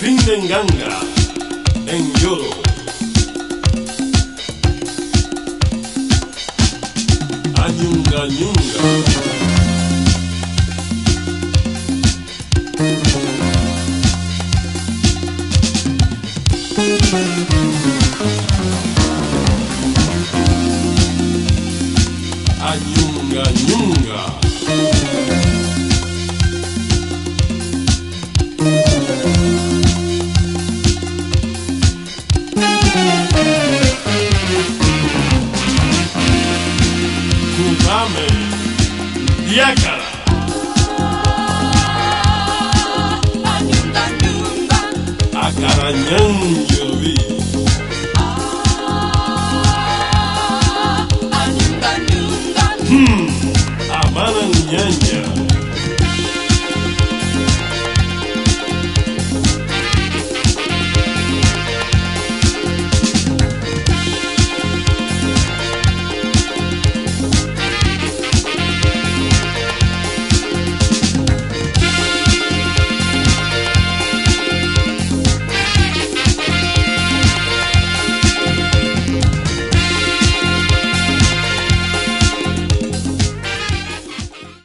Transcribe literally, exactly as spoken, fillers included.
Findenganga en Yodo. Anyunga Nyunga. Anyunga Nyunga. Kupame Diakara. Anyunga Nyunga. Akara Nyanjurvi. Anyunga Nyunga. Hmm, Amana Nyanya.